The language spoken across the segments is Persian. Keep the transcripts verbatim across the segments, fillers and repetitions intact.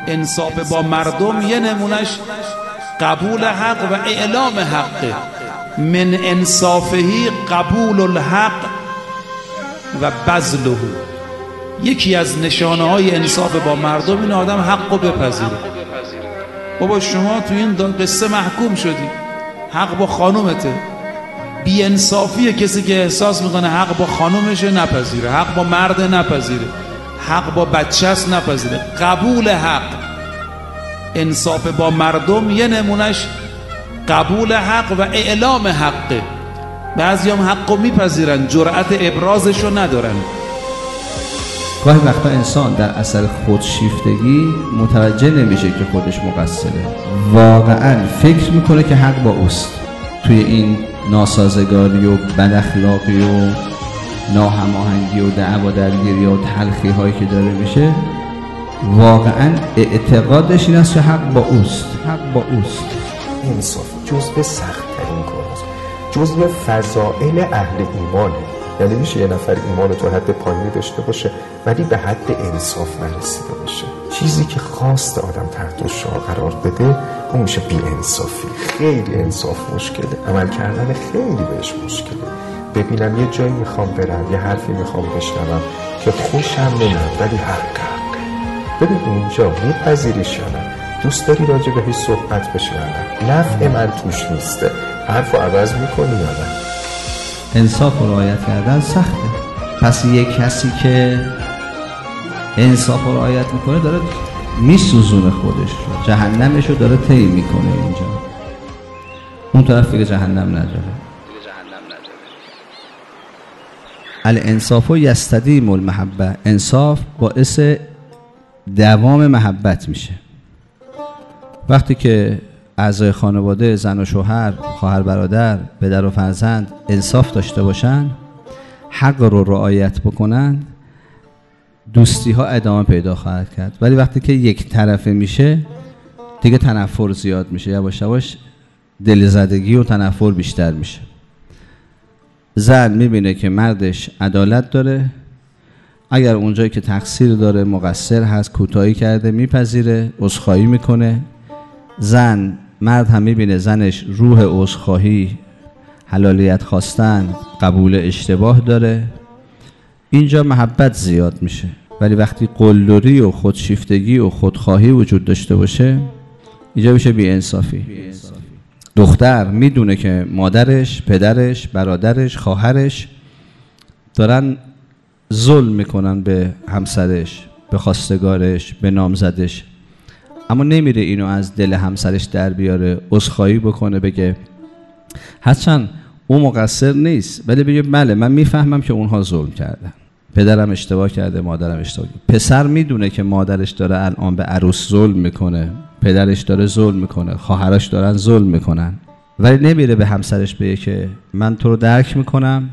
انصاف با مردم یه نمونش قبول حق و اعلام حقه. من انصافهی قبول الحق و بذله. یکی از نشانه های انصاف با مردم این آدم حق رو بپذیره. بابا شما تو این قصه محکوم شدی، حق با خانومته. بی انصافیه کسی که احساس میکنه حق با خانومشه نپذیره، حق با مرد نپذیره، حق با بچه‌ست نپذیره. قبول حق، انصاف با مردم یه نمونش قبول حق و اعلام حقه. بعضی هم حق رو میپذیرن، جرأت ابرازش رو ندارن. گاهی وقتا انسان در اثر خودشیفتگی متوجه نمیشه که خودش مقصره، واقعا فکر میکنه که حق با اوست. توی این ناسازگاری و بداخلاقی و ناهماهنگی و دعوا درگیری و تلخی هایی که داره میشه، واقعا اعتقادش این است که حق با اوست، حق با اوست. انصاف جزء سخت ترین کاراست، جزء فضائل اهل ایمانه. یعنی میشه یه نفر ایمان تو حد پایینی داشته باشه ولی به حد انصاف نرسیده باشه. چیزی که خواست آدم تحت شعار قرار بده اون میشه بی انصافی. خیلی انصاف مشکله، عمل کردن خیلی بهش مشکله. ببینم یه جایی میخوام برم، یه حرفی میخوام بشنوم که خوشم نمیاد ولی حق حقه. ببین اینجا میپذیریش یا نه؟ دوست داری راجع بهش صحبت بشه یا نه؟ نفع من توش نیسته، حرفو عوض میکنی یا نه؟ انصاف رو رعایت کردن سخته. پس یک کسی که انصاف رو رعایت میکنه داره میسوزونه خودش رو، جهنمش رو داره طی میکنه. اینجا اون طرف دیگه جهنم نداره. الانصاف یستدیم المحبه. انصاف باعث دوام محبت میشه. وقتی که اعضای خانواده، زن و شوهر، خواهر برادر، پدر و فرزند انصاف داشته باشن، حق رو رعایت بکنن، دوستی ها ادامه پیدا خواهد کرد. ولی وقتی که یک طرفه میشه دیگه تنفر زیاد میشه، یواش یواش دلزدگی و تنفر بیشتر میشه. زن میبینه که مردش عدالت داره، اگر اونجایی که تقصیر داره، مقصر هست، کوتاهی کرده، میپذیره، عذرخواهی میکنه. زن مرد هم میبینه زنش روح عذرخواهی، حلالیت خواستن، قبول اشتباه داره، اینجا محبت زیاد میشه. ولی وقتی قلدری و خودشیفتگی و خودخواهی وجود داشته باشه اینجا میشه بی انصافی. دختر میدونه که مادرش، پدرش، برادرش، خواهرش دارن ظلم میکنن به همسرش، به خواستگارش، به نامزدش، اما نمیره اینو از دل همسرش در بیاره، عذرخواهی بکنه، بگه هرچند اون مقصر نیست ولی بگه بله من میفهمم که اونها ظلم کردن، پدرم اشتباه کرده، مادرم اشتباه کرده. پسر میدونه که مادرش داره الان به عروس ظلم میکنه، پدرش داره ظلم میکنه، خواهرش دارن ظلم میکنن، ولی نمیره به همسرش بگه که من تو رو درک میکنم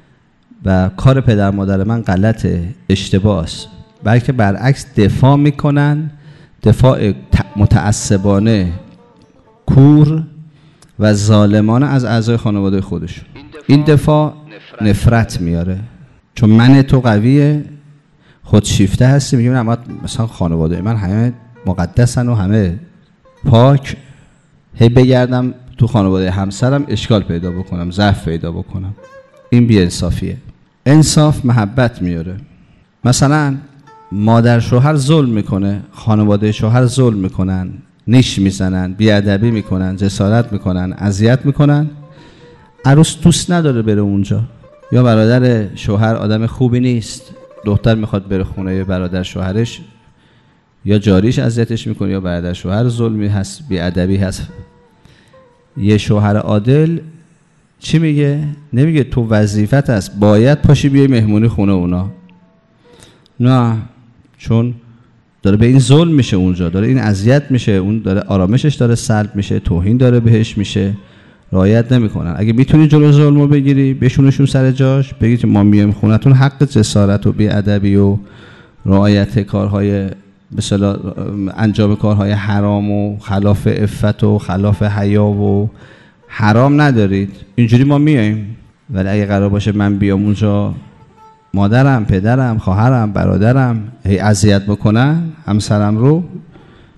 و کار پدر مادر من غلطه، اشتباه است، بلکه برعکس دفاع میکنن، دفاع متعصبانه، کور و ظالمانه از اعضای خانواده خودشون. این دفاع نفرت میاره، چون من تو قویه، خودشیفته هستی، میگم اما مثلا خانواده من همه مقدسن و همه پاک، هی بگردم تو خانواده همسرم اشکال پیدا بکنم، ضعف پیدا بکنم. این بی انصافیه. انصاف محبت میاره. مثلا مادر شوهر ظلم میکنه، خانواده شوهر ظلم میکنن، نیش میزنن، بیادبی میکنن، جسارت میکنن، اذیت میکنن، عروس دوست نداره بره اونجا، یا برادر شوهر آدم خوبی نیست، دختر میخواد بره خونه برادر شوهرش، یا جاریش اذیتش میکنه یا برادر شوهر ظلمی هست، بیادبی هست. یه شوهر عادل چی میگه؟ نمیگه تو وظیفت است باید پاشی بیای مهمونی خونه اونا، نه، چون داره به این ظلم میشه، اونجا داره این اذیت میشه، اون داره آرامشش داره سلب میشه، توهین داره بهش میشه، رعایت نمیکنن. اگه میتونی جلو ظلمو بگیری، بشونشون سر جاش، بگی که ما میایم خونتون، حق جسارت و بیادبی و رعایت کارهای مثلا انجام کارهای حرام و خلاف عفت و خلاف حیا و حرام ندارید، اینجوری ما میایم. ولی اگه قرار باشه من بیام اونجا مادرم، پدرم، خواهرم، برادرم هی اذیت بکنن همسرم رو،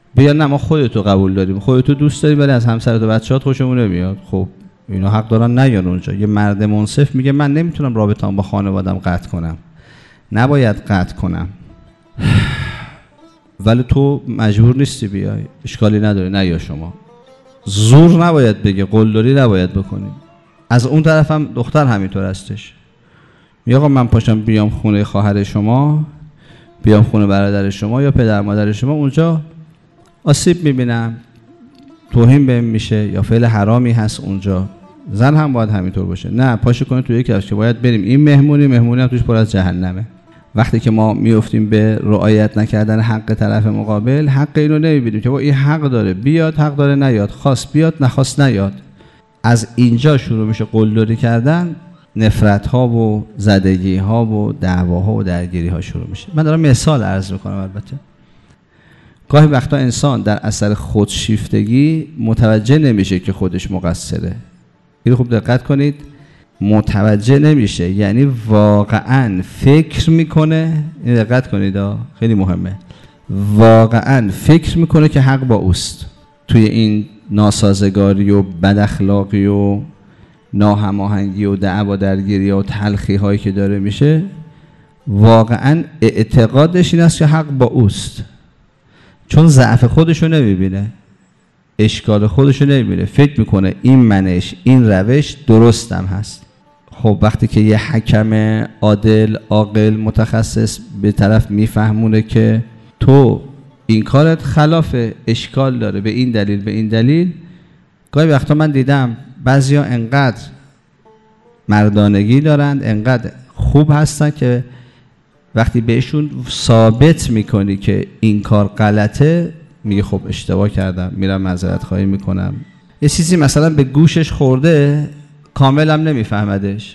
بیا نه ما خودتو قبول داریم، خودتو دوست داریم ولی از همسرت و بچه‌هات خوشمون نمیاد. خب اینا حق دارن نیان اونجا. یه مرد منصف میگه من نمیتونم رابطه‌ام با خانواده‌ام قطع کنم، نباید قطع کنم، ولی تو مجبور نیستی بیای، اشکالی نداره، نه یا شما زور نباید بگه، قلدری نباید بکنیم. از اون طرف هم دختر همینطور هستش، میگه آقا من پاشم بیام خونه خواهر شما، بیام خونه برادر شما یا پدر مادر شما، اونجا آسیب میبینم، توهین بهم میشه یا فعل حرامی هست اونجا. زن هم باید همینطور باشه، نه پاشو کنه تو یکی از که باید بریم این مهمونی مهمونی هم توش پر از جهنمه. وقتی که ما میافتیم به رعایت نکردن حق طرف مقابل، حق اینو نمیبینیم که با این حق داره بیاد، حق داره نیاد، خواست بیاد نخواست نیاد. از اینجا شروع میشه قلدری کردن، نفرت ها و زدگی ها و دعواها و درگیری ها شروع میشه. من دارم مثال عرض میکنم. البته گاهی وقتا انسان در اثر خودشیفتگی متوجه نمیشه که خودش مقصره. اینو خوب دقت کنید، متوجه نمیشه یعنی واقعا فکر میکنه، این دقت کنید خیلی مهمه، واقعا فکر میکنه که حق با اوست. توی این ناسازگاری و بداخلاقی و ناهماهنگی و دعوا درگیری و تلخی هایی که داره میشه، واقعا اعتقادش این است که حق با اوست، چون ضعف خودشو نمیبینه، اشکال خودشو نمیبینه، فکر میکنه این منش این روش درستم هست. خب وقتی که یه حکم عادل عاقل متخصص به طرف میفهمونه که تو این کارت خلاف اشکال داره به این دلیل به این دلیل، گاهی وقتا من دیدم بعضیا انقدر مردانگی دارند، انقدر خوب هستن که وقتی بهشون ثابت میکنی که این کار غلطه، میگه خب اشتباه کردم، میرم معذرت خواهی میکنم. یه چیزی مثلا به گوشش خورده کامل هم نمیفهمدش،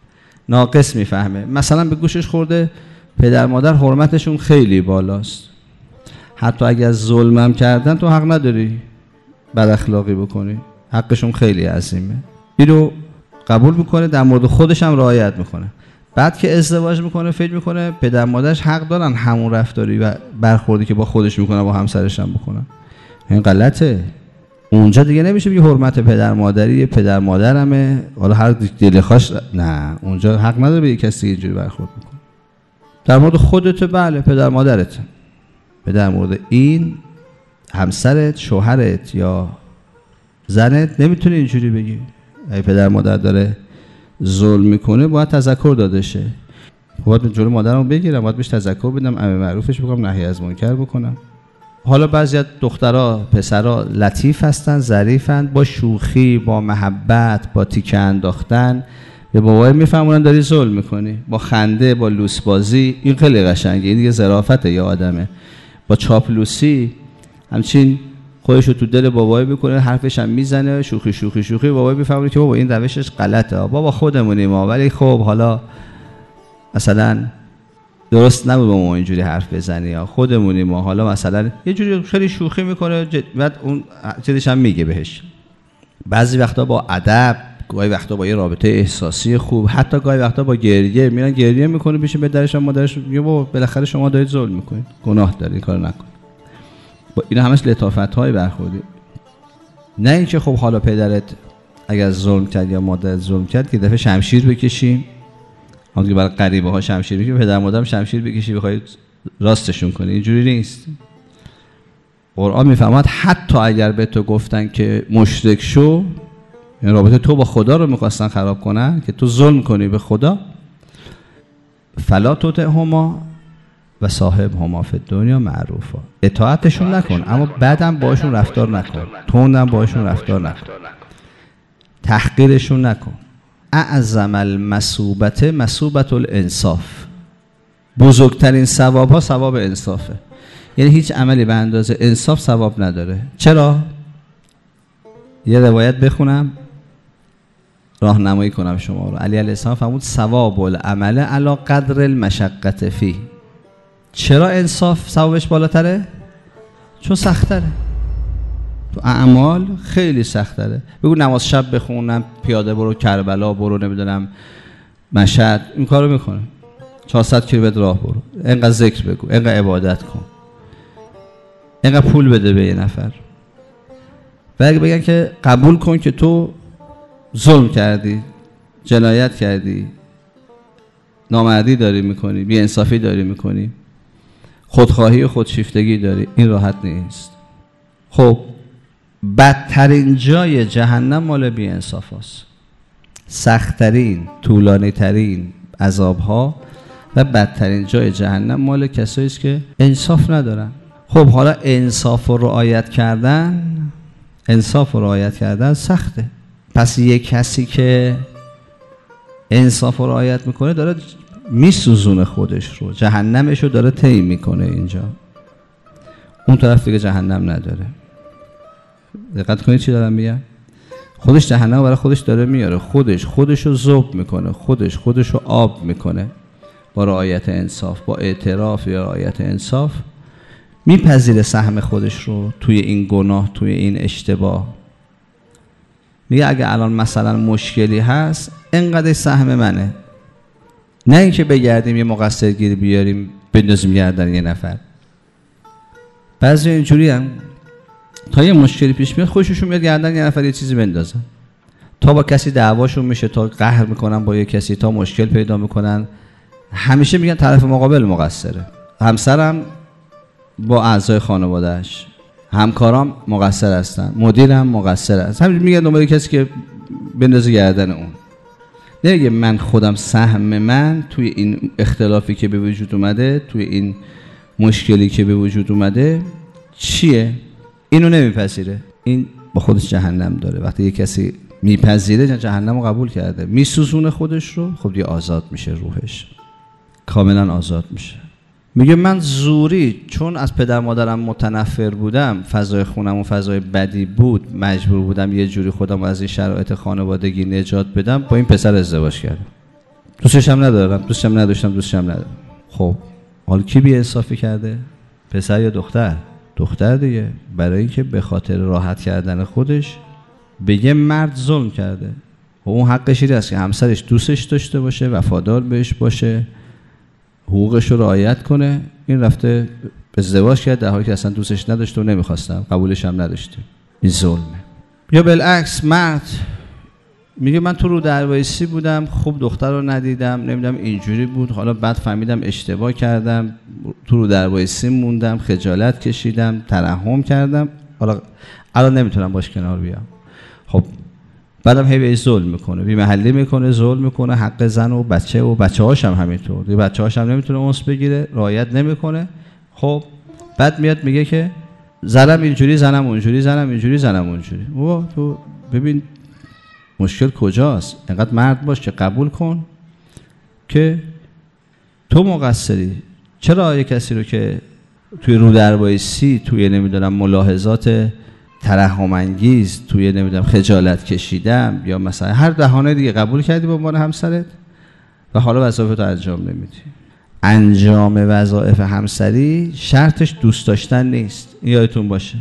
ناقص میفهمه. مثلا به گوشش خورده پدر مادر حرمتشون خیلی بالاست، حتی اگر ظلمم کردن تو حق نداری بد اخلاقی بکنی، حقشون خیلی عظیمه. اینو قبول میکنه، در مورد خودش هم رعایت میکنه. بعد که ازدواج میکنه فکر میکنه پدر مادرش حق دارن همون رفتاری و برخوردی که با خودش میکنه با همسرش هم بکنن. این غلطه. اونجا دیگه نمیشه بگه حرمت پدر مادری، پدر مادرمه حالا هر دل خواست، نه اونجا حق نداره به کسی اینجوری برخورد بکنه. در مورد خودت بله پدر مادرت، در مورد این همسرت، شوهرت یا زنت نمیتونی اینجوری بگی. اگه پدر مادر داره ظلم میکنه باید تذکر داده شه، باید جلوی مادرمو بگیرم، باید بهش تذکر بدم، امر معروفش بکنم، نهی از منکر بکنم. حالا بعضی از دخترها پسرها لطیف هستن، ظریفن، با شوخی با محبت با تیکه انداختن به بابای میفهمونن داری ظلم میکنی، با خنده با لوس بازی، این خیلی قشنگه، این دیگه ظرافته یا آدمه. با چاپلوسی همچین خودشو تو دل بابای بکنه، حرفش هم میزنه، شوخی شوخی شوخی، بابای میفهمه که بابا این روشش غلطه، بابا خودمونیم ما، ولی خب حالا مثلا درست نبود با ما اینجوری حرف بزنی، یا خودمونیم ما، حالا مثلا یه جوری خیلی شوخی میکنه، بعد اون چیزش هم میگه بهش. بعضی وقتا با ادب، گاهی وقتا با یه رابطه احساسی خوب، حتی گاهی وقتا با گریه، میرن گریه میکنه پیش پدرش و مادرش، میگه بابا بالاخره شما دارید ظلم میکنید، گناه دارید، این کارو نکن. با اینا همش لطافت‌های برخوردی. نه اینکه خب حالا پدرت اگر ظلم کرد یا مادرت ظلم کرد که دفعه شمشیر بکشیم، همونطور که برای غریبه ها شمشیر بکشیم، پدر مادرم شمشیر بکشی بخواید راستشون کنی، اینجوری نیست. قرآن میفهمد حتی اگر به تو گفتن که مشرک شو، یعنی رابطه تو با خدا رو میخواستن خراب کنن که تو ظلم کنی به خدا، فلا تطعهما و صاحبهما فی الدنیا معروفا، اطاعتشون نکن اما بعدم باشون رفتار نکن، تندم باشون رفتار نکن، تحقیرشون نکن. اعظم المثوبت مثوبت الانصاف، بزرگترین ثواب ها ثواب انصافه. یعنی هیچ عملی به اندازه انصاف ثواب نداره. چرا؟ یه روایت بخونم راهنمایی کنم شما رو. علی علیه السلام فرمود ثواب العمل علی قدر المشقة فیه. چرا انصاف ثوابش بالاتره؟ چون سخت‌تره. تو اعمال خیلی سخت‌تره. بگو نماز شب بخونم، پیاده برو کربلا، برو نمیدونم مشهد، این کارو میکنه. چهارصد کیلومتر راه برو، اینقدر ذکر بگو، اینقدر عبادت کن. اینقدر پول بده به یه نفر. و اگه بگن که قبول کن که تو ظلم کردی، جنایت کردی، نامردی داری میکنی، بی‌انصافی داری میکنی، خودخواهی و خودشیفتگی داری، این راحت نیست. خب بدترین جای جهنم مال بی‌انصاف هاست، سختترین، طولانی ترین عذابها و بدترین جای جهنم مال کسایی است که انصاف ندارن. خب حالا انصاف و رعایت کردن، انصاف و رعایت کردن سخته. پس یک کسی که انصاف و رعایت میکنه داره میسوزونه خودش رو، جهنمش رو داره طی میکنه اینجا، اون طرف دیگه جهنم نداره. دقت کنید چی دارم میگم؟ خودش جهنم برای خودش داره میاره، خودش خودش رو ذوب میکنه، خودش خودش رو آب میکنه با رعایت انصاف، با اعتراف یا رعایت انصاف میپذیره سهم خودش رو توی این گناه، توی این اشتباه. میگه اگه الان مثلا مشکلی هست اینقدر سهم منه، نه اینکه بگردیم یه مقصر گیر بیاریم بندازیم گردن یه نفر. بعضی اینجوری هم تا یه مشکلی پیش میاد خودشون میاد گردن یه نفر یه چیزی بندازن، تا با کسی دعواشون میشه، تا قهر میکنن با یه کسی، تا مشکل پیدا میکنن، همیشه میگن طرف مقابل مقصره. همسرم با اعضای خانوادهش، همکارام مقصر هستن، مدیرم مقصر است، همین میگن دنبال کسی که بندازه گردن اون. نمیگه من خودم سهم من توی این اختلافی که به وجود اومده، توی این مشکلی که به وجود اومده چیه؟ اینو نمیپذیره، این با خودش جهنم داره. وقتی یه کسی میپذیره جهنم رو قبول کرده، میسوزونه خودش رو، خب دیگه آزاد میشه، روحش کاملا آزاد میشه. میگه من زوری چون از پدر مادرم متنفر بودم، فضای خونم و فضای بدی بود، مجبور بودم یه جوری خودم از این شرایط خانوادگی نجات بدم، با این پسر ازدواج کردم. دوستش هم ندارم، دوستش هم نداشتم، دوستش هم ندارم. خب حالا کی بی‌انصافی کرده؟ پسر یا دختر؟ دختر دیگه. برای اینکه به خاطر راحت کردن خودش به یه مرد ظلم کرده و اون حقش اینه است که همسرش دوستش داشته باشه، وفادار بهش باشه، حقوقش رو رعایت کنه. این رفته ازدواج کرد در حالی که اصلا دوستش نداشته و نمیخواستم، قبولش هم نداشته. این ظلمه. یا بالعکس مرد میگه من تو رو دروایسی بودم، خوب دختر رو ندیدم، نمیدونم اینجوری بود، حالا بعد فهمیدم اشتباه کردم، تو رو دروایسی موندم، خجالت کشیدم، ترحم کردم، حالا الان نمیتونم باش کنار بیام. خب بعدم هی بهش ظلم میکنه، بی محلی میکنه، ظلم میکنه، حق زن و بچه و بچه‌هاش هم همینطور. دیگه بچه‌هاش هم نمیتونه اونس بگیره، رعایت نمیکنه. خب بعد میاد میگه که زنم اینجوری، زنم اونجوری، زنم اینجوری، زنم اونجوری. او تو ببین مشکل کجاست؟ اینقدر مرد باش که قبول کن که تو مقصری. چرا یه کسی رو که توی رو دربایسی، توی نمیدونم ملاحظات ترحم انگیز، توی نمیدونم خجالت کشیدم یا مثلا هر بهانه دیگه قبول کردی به عنوان همسرت و حالا وظایفتو انجام نمیدی؟ انجام وظایف همسری شرطش دوست داشتن نیست، یادتون باشه.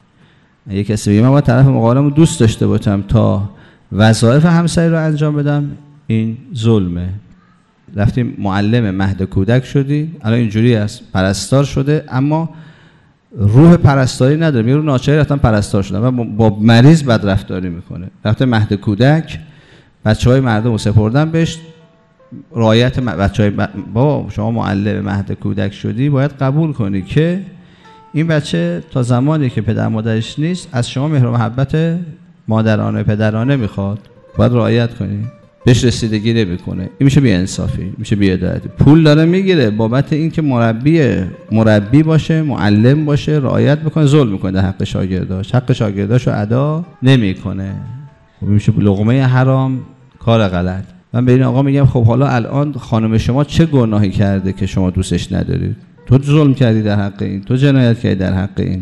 یه کسی بگه من با طرف مقابلمو دوست داشته باشم تا وظایف همسری رو انجام بدم، این ظلمه. رفتی معلم مهد کودک شدی، الان اینجوری است، پرستار شده اما روح پرستاری نداره، میگه رو ناچاری رفتن پرستار شدن و با مریض بد رفتاری میکنه. رفته مهد کودک، بچهای مردم رو سپردن بهش، رعایت بچهای ب... بابا شما معلم مهد کودک شدی باید قبول کنی که این بچه تا زمانی که پدر مادرش نیست از شما مهر و محبت مادرانه پدرانه میخواد، باید رعایت کنی، بهش رسیدگی نمیکنه. این میشه بی‌انصافی، میشه بی‌عدالتی. پول داره میگیره بابت اینکه مربی مربی باشه، معلم باشه، رعایت میکنه، ظلم میکنه در حق شاگرداش، حق شاگرداشو ادا نمیکنه. خب میشه لقمه حرام، کار غلط. من به این آقا میگم خب حالا الان خانم شما چه گناهی کرده که شما دوستش ندارید؟ تو ظلم کردی در حق این، تو جنایت کردی در حق این.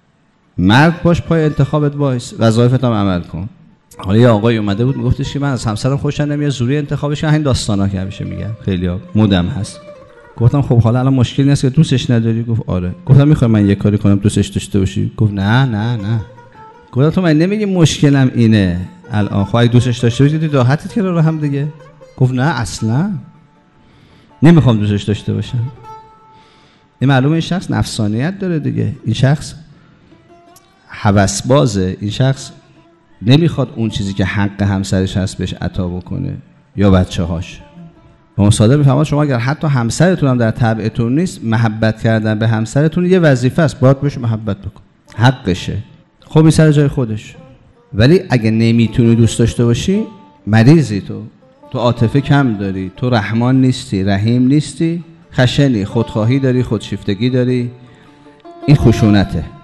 مرد باش، پای انتخابت باش، وظایفت هم عمل کن. حالا یه آقای اومده بود میگفتش که من از همسرم خوشم نمیاد، زوری انتخابش کردم. این داستانا که همیشه میگن، خیلی‌ها مودم هست. گفتم خب حالا الان مشکلی نیست که دوستش نداری؟ گفت آره. گفتم میخوای من یه کاری کنم دوستش داشته باشی؟ گفت نه نه نه. گفتم تو من نمیگی مشکلم اینه الان، خواهی دوستش داشته باشی دیگه راحتت کنار رو هم دیگه. گفت نه اصلا نمیخوام دوستش داشته باشم. این معلومه این شخص نفسانیت داره دیگه، این شخص هوسبازه، این شخص نمیخواد اون چیزی که حق همسرش هست بهش عطا بکنه یا بچه هاش. امام صادق میفرماد شما اگر حتی همسرتون هم در طبعتون نیست، محبت کردن به همسرتون یه وظیفه است، باید بهش محبت بکن، حقشه. خب این سر جای خودش. ولی اگه نمیتونی دوست داشته باشی، مریضی، تو تو عاطفه کم داری، تو رحمان نیستی، رحیم نیستی، خشنی، خودخواهی داری، خودشیفتگی داری، این خشونته.